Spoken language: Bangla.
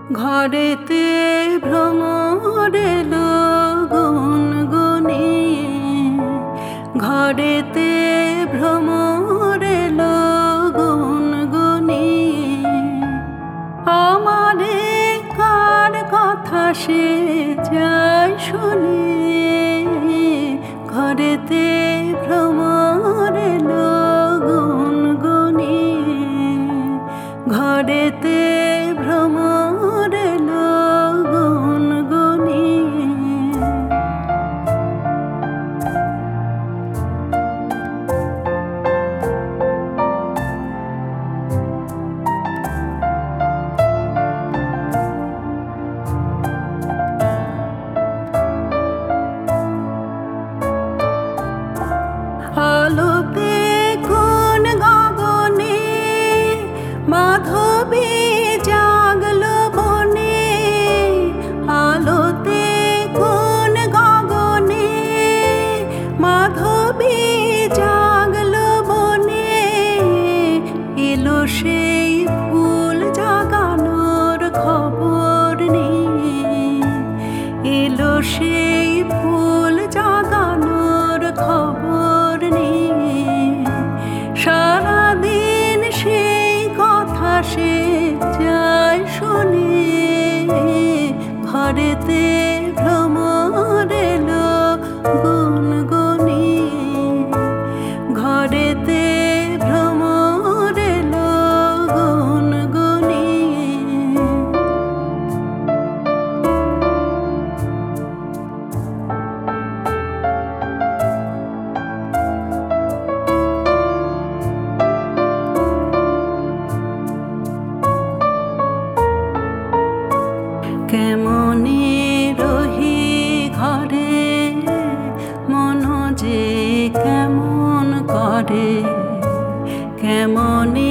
ঘরেতে ভ্রমরে গুনগুনিয়ে, ঘরেতে ভ্রমরে গুনগুনিয়ে, আমারে কার কথা সে যায় শুনিয়ে। ঘরেতে ভ্রমরে গুনগুনিয়ে, ঘরেতে ভ্রমরে গুনগুনিয়ে। আলোতে কোন গগনে মাধবী জাগলো বনে, আলোতে কোন গগনে মাধবী জাগলো বনে। এলো সেই ফুল জাগানোর খবর নিয়ে, এলো সেই ফুল জাগানোর খবর নিয়ে। সারাদিন সেই কথা সে যায় শুনিয়ে। ঘরেতে ভ্রমরে গুনগুনিয়ে, ঘরেতে ভ্রমরে গুনগুনিয়ে। কেমনে রহি ঘরে মন যে কেমন করে, কেমনে